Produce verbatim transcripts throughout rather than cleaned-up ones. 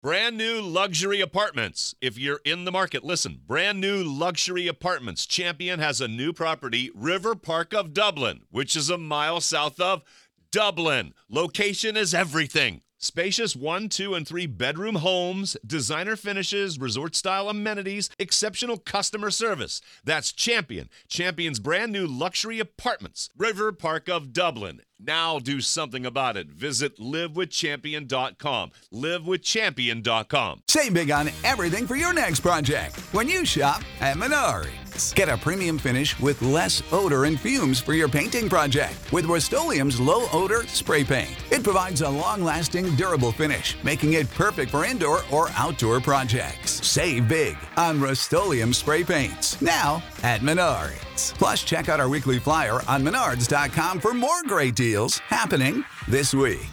Brand new luxury apartments. If you're in the market, listen. Brand new luxury apartments. Champion has a new property, River Park of Dublin, which is a mile south of Dublin. Location is everything. Spacious one, two, and three bedroom homes, designer finishes, resort-style amenities, exceptional customer service. That's Champion. Champion's brand new luxury apartments. River Park of Dublin. Now do something about it. Visit live with champion dot com. live with champion dot com. Save big on everything for your next project when you shop at Menards. Get a premium finish with less odor and fumes for your painting project with Rust-Oleum's low-odor spray paint. It provides a long-lasting, durable finish, making it perfect for indoor or outdoor projects. Save big on Rust-Oleum spray paints now at Menards. Plus, check out our weekly flyer on menards dot com for more great deals happening this week.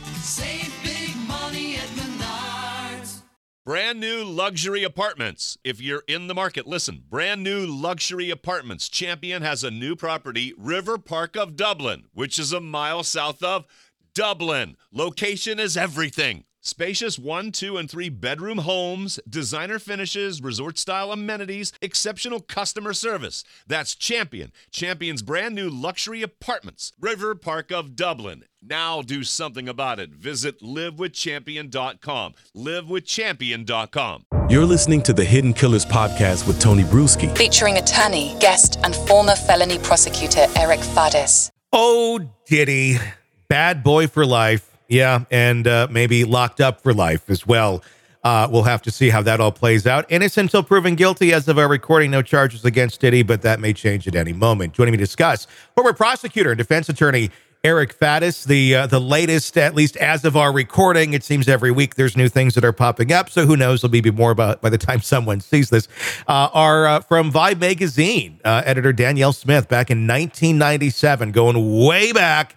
Save big money at Menards. Brand new luxury apartments. If you're in the market, listen. Brand new luxury apartments. Champion has a new property, River Park of Dublin, which is a mile south of Dublin. Location is everything. Spacious one, two, and three bedroom homes, designer finishes, resort-style amenities, exceptional customer service. That's Champion. Champion's brand new luxury apartments. River Park of Dublin. Now do something about it. Visit live with champion dot com. live with champion dot com. You're listening to the Hidden Killers podcast with Tony Bruschi. Featuring attorney, guest, and former felony prosecutor Eric Faddis. Oh, Diddy. Bad boy for life. Yeah, and uh, maybe locked up for life as well. Uh, we'll have to see how that all plays out. Innocent until proven guilty as of our recording. No charges against Diddy, but that may change at any moment. Joining me to discuss, former prosecutor and defense attorney Eric Faddis. The uh, the latest, at least as of our recording, it seems every week there's new things that are popping up. So who knows? There'll be more about by the time someone sees this. Uh, are uh, from Vibe magazine, uh, editor Danielle Smith, back in nineteen ninety-seven, going way back.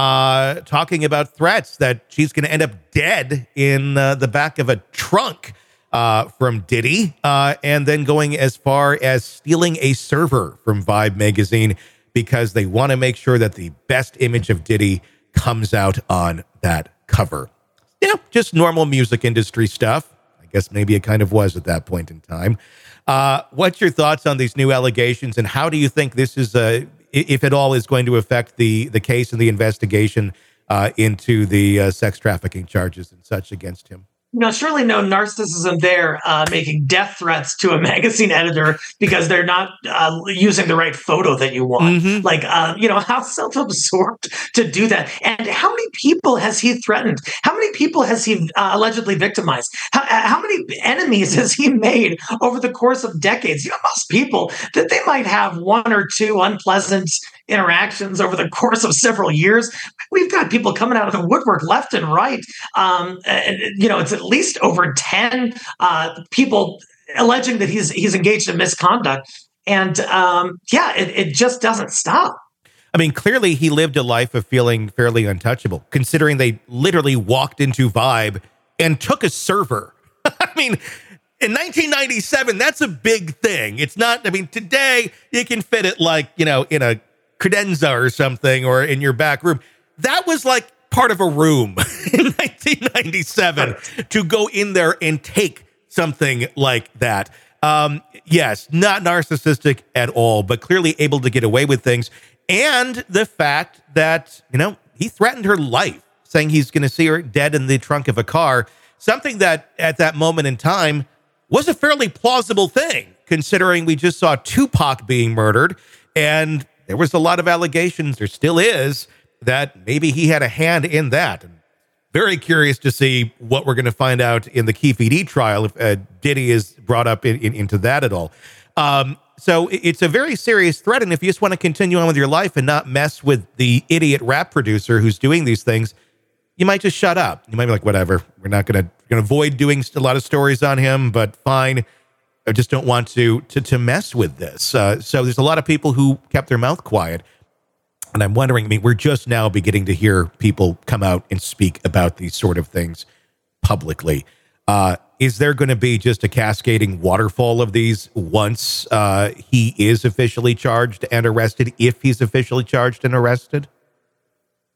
Uh, talking about threats that she's going to end up dead in uh, the back of a trunk uh, from Diddy, uh, and then going as far as stealing a server from Vibe magazine because they want to make sure that the best image of Diddy comes out on that cover. You know, just normal music industry stuff. I guess maybe it kind of was at that point in time. Uh, what's your thoughts on these new allegations, and how do you think this is a if at all, is going to affect the the case and the investigation uh, into the uh, sex trafficking charges and such against him? You know, surely no narcissism there, uh, making death threats to a magazine editor because they're not uh, using the right photo that you want. Mm-hmm. Like, uh, you know, how self-absorbed to do that. And how many people has he threatened? How many people has he uh, allegedly victimized? How, how many enemies has he made over the course of decades? You know, most people that they might have one or two unpleasant interactions over the course of several years. We've got people coming out of the woodwork left and right. Um, and, you know, it's at least over ten uh, people alleging that he's he's engaged in misconduct. And um, yeah, it, it just doesn't stop. I mean, clearly he lived a life of feeling fairly untouchable, considering they literally walked into Vibe and took a server. I mean, in nineteen ninety-seven, that's a big thing. It's not, I mean, today you can fit it like, you know, in a credenza or something, or in your back room. That was like part of a room in nineteen ninety-seven to go in there and take something like that. Um, yes, not narcissistic at all, but clearly able to get away with things. And the fact that, you know, he threatened her life, saying he's going to see her dead in the trunk of a car, something that at that moment in time was a fairly plausible thing, considering we just saw Tupac being murdered, and there was a lot of allegations, there still is, that maybe he had a hand in that. And very curious to see what we're going to find out in the Keefe D trial, if uh, Diddy is brought up in, in, into that at all. Um, so it's a very serious threat, and if you just want to continue on with your life and not mess with the idiot rap producer who's doing these things, you might just shut up. You might be like, whatever, we're not going to going to avoid doing a lot of stories on him, but fine. I just don't want to to, to mess with this. Uh, so there's a lot of people who kept their mouth quiet. And I'm wondering, I mean, we're just now beginning to hear people come out and speak about these sort of things publicly. Uh, is there going to be just a cascading waterfall of these once uh, he is officially charged and arrested, if he's officially charged and arrested?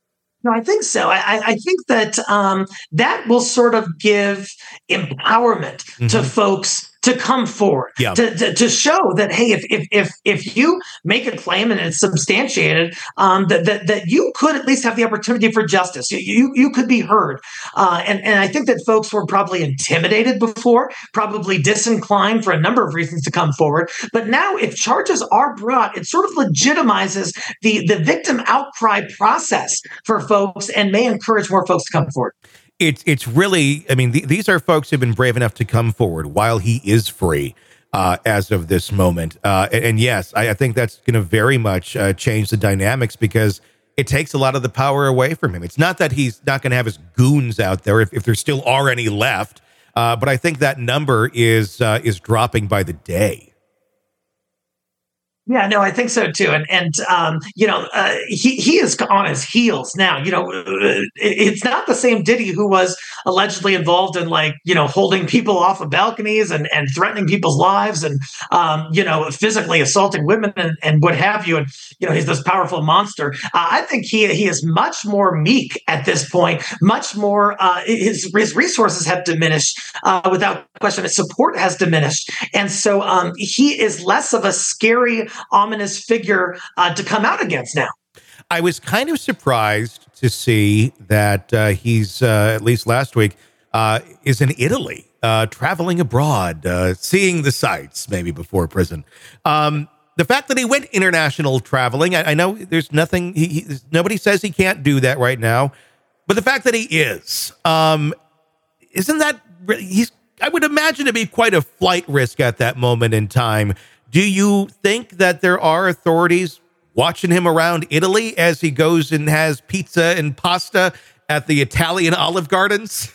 No, I think so. I, I think that um, that will sort of give empowerment mm-hmm. to folks to come forward, yeah. to, to to show that, hey, if if if if you make a claim and it's substantiated, um, that, that that you could at least have the opportunity for justice. You you, you could be heard, uh, and and I think that folks were probably intimidated before, probably disinclined for a number of reasons to come forward. But now, if charges are brought, it sort of legitimizes the the victim outcry process for folks and may encourage more folks to come forward. It's it's really, I mean, th- these are folks who've been brave enough to come forward while he is free uh, as of this moment. Uh, and, and yes, I, I think that's going to very much uh, change the dynamics because it takes a lot of the power away from him. It's not that he's not going to have his goons out there if, if there still are any left, uh, but I think that number is uh, is dropping by the day. Yeah, no, I think so too, and and um, you know, uh, he he is on his heels now. You know, it, it's not the same Diddy who was allegedly involved in like you know holding people off of balconies and, and threatening people's lives and um, you know physically assaulting women and, and what have you. And you know, he's this powerful monster. Uh, I think he he is much more meek at this point. Much more uh, his his resources have diminished uh, without question. His support has diminished, and so um, he is less of a scary, ominous figure uh, to come out against now. I was kind of surprised to see that uh, he's, uh, at least last week, uh, is in Italy, uh, traveling abroad, uh, seeing the sights maybe before prison. Um, the fact that he went international traveling, I, I know there's nothing, he, he, nobody says he can't do that right now, but the fact that he is, um, isn't that, he's, I would imagine to be quite a flight risk at that moment in time. Do you think that there are authorities watching him around Italy as he goes and has pizza and pasta at the Italian Olive Gardens?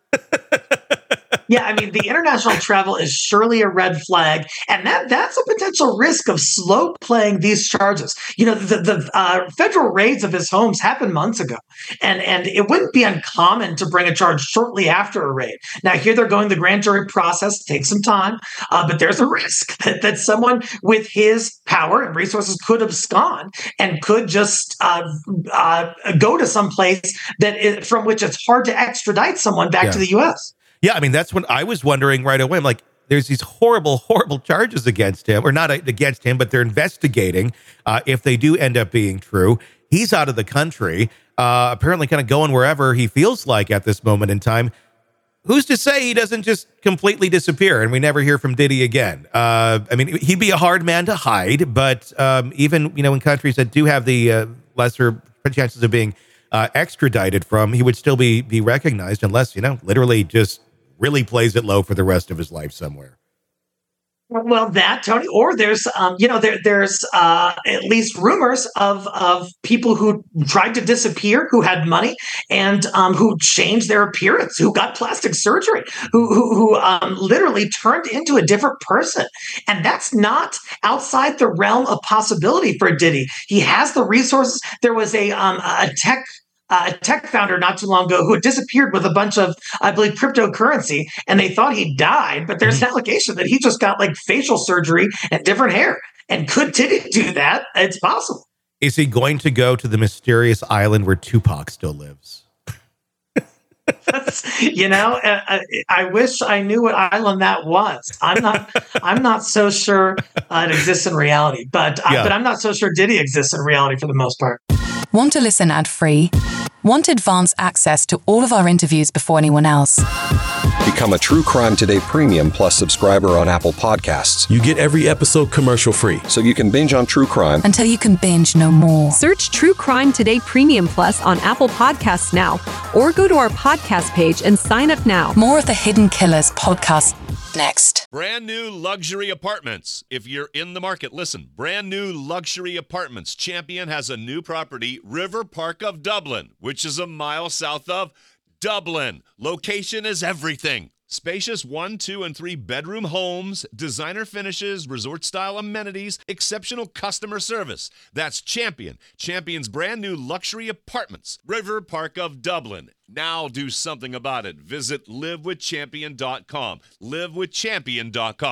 Yeah, I mean, the international travel is surely a red flag, and that that's a potential risk of slow playing these charges. You know, the, the uh, federal raids of his homes happened months ago, and, and it wouldn't be uncommon to bring a charge shortly after a raid. Now, here they're going the grand jury process, takes some time, uh, but there's a risk that, that someone with his power and resources could abscond and could just uh, uh, go to some place that is, from which it's hard to extradite someone back yeah. to the U S. Yeah, I mean, that's what I was wondering right away. I'm like, there's these horrible, horrible charges against him, or not against him, but they're investigating uh, if they do end up being true. He's out of the country, uh, apparently kind of going wherever he feels like at this moment in time. Who's to say he doesn't just completely disappear and we never hear from Diddy again? Uh, I mean, he'd be a hard man to hide, but um, even, you know, in countries that do have the uh, lesser chances of being uh, extradited from, he would still be be recognized unless, you know, literally just really plays it low for the rest of his life somewhere. Well, that, Tony, or there's, um, you know, there there's uh, at least rumors of of people who tried to disappear, who had money, and um, who changed their appearance, who got plastic surgery, who who, who um, literally turned into a different person, and that's not outside the realm of possibility for Diddy. He has the resources. There was a um, a tech. Uh, a tech founder not too long ago who had disappeared with a bunch of, I believe, cryptocurrency, and they thought he died, but there's an allegation that he just got like facial surgery and different hair. And could Diddy do that? It's possible. Is he going to go to the mysterious island where Tupac still lives? You know, I, I wish I knew what island that was. I'm not. I'm not so sure uh, it exists in reality, but uh, Yeah. but I'm not so sure Diddy exists in reality for the most part. Want to listen ad-free? Want advanced access to all of our interviews before anyone else? Become a True Crime Today Premium Plus subscriber on Apple Podcasts, You get every episode commercial free. so you can binge on true crime Until you can binge no more. Search True Crime Today Premium Plus on Apple Podcasts now, or go to our podcast page and sign up now. More of the Hidden Killers podcast next. Brand new luxury apartments. If you're in the market, listen. Brand new luxury apartments. Champion has a new property, River Park of Dublin, which is a mile south of Dublin. Location is everything. Spacious one, two, and three bedroom homes, designer finishes, resort-style amenities, exceptional customer service. That's Champion. Champion's brand new luxury apartments, River Park of Dublin. Now do something about it. Visit live with champion dot com. live with champion dot com.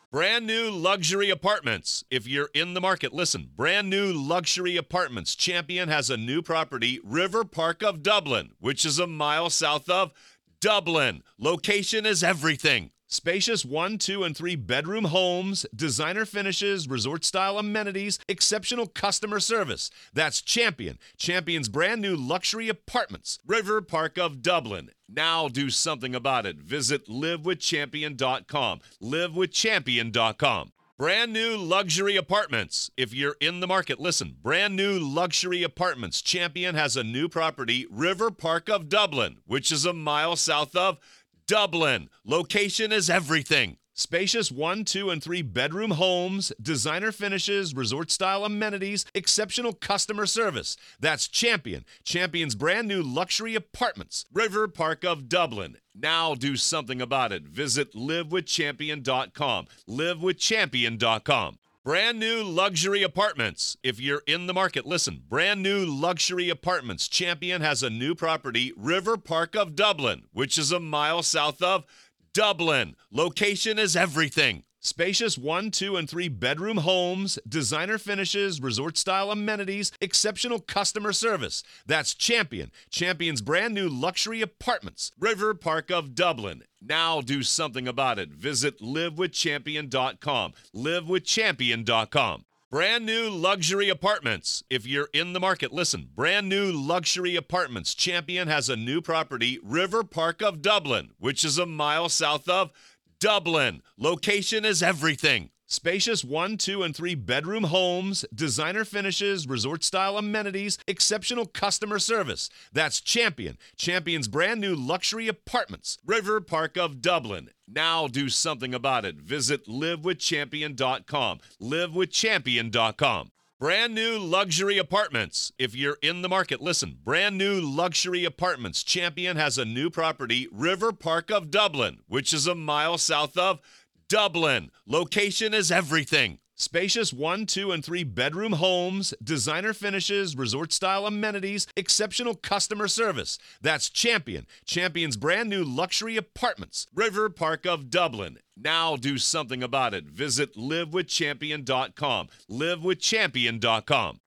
Brand new luxury apartments. If you're in the market, listen. Brand new luxury apartments. Champion has a new property, River Park of Dublin, which is a mile south of Dublin. Location is everything. Spacious one, two, and three bedroom homes, designer finishes, resort-style amenities, exceptional customer service. That's Champion. Champion's brand new luxury apartments, River Park of Dublin. Now do something about it. Visit live with champion dot com. live with champion dot com. Brand new luxury apartments. If you're in the market, listen. Brand new luxury apartments. Champion has a new property, River Park of Dublin, which is a mile south of Dublin. Location is everything. Spacious one, two, and three bedroom homes, designer finishes, resort-style amenities, exceptional customer service. That's Champion. Champion's brand new luxury apartments, River Park of Dublin. Now do something about it. Visit live with champion dot com. live with champion dot com. Brand new luxury apartments. If you're in the market, listen. Brand new luxury apartments. Champion has a new property, River Park of Dublin, which is a mile south of Dublin. Location is everything. Spacious one, two, and three bedroom homes, designer finishes, resort-style amenities, exceptional customer service. That's Champion. Champion's brand new luxury apartments, River Park of Dublin. Now do something about it. Visit live with champion dot com. live with champion dot com. Brand new luxury apartments. If you're in the market, listen. Brand new luxury apartments. Champion has a new property, River Park of Dublin, which is a mile south of Dublin. Location is everything. Spacious one, two, and three bedroom homes, designer finishes, resort-style amenities, exceptional customer service. That's Champion. Champion's brand new luxury apartments, River Park of Dublin. Now do something about it. Visit live with champion dot com. live with champion dot com. Brand new luxury apartments. If you're in the market, listen. Brand new luxury apartments. Champion has a new property, River Park of Dublin, which is a mile south of Dublin. Location is everything. Spacious one, two, and three bedroom homes, designer finishes, resort-style amenities, exceptional customer service. That's Champion. Champion's brand new luxury apartments, River Park of Dublin. Now do something about it. Visit live with champion dot com. live with champion dot com.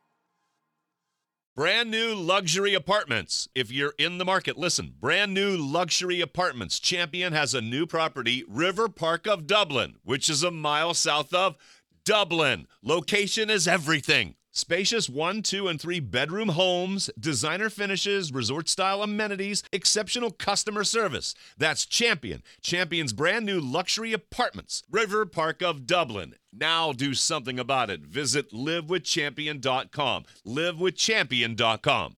Brand new luxury apartments. If you're in the market, listen. Brand new luxury apartments. Champion has a new property, River Park of Dublin, which is a mile south of Dublin. Location is everything. Spacious one, two, and three bedroom homes, designer finishes, resort-style amenities, exceptional customer service. That's Champion. Champion's brand new luxury apartments, River Park of Dublin. Now do something about it. Visit live with champion dot com. live with champion dot com.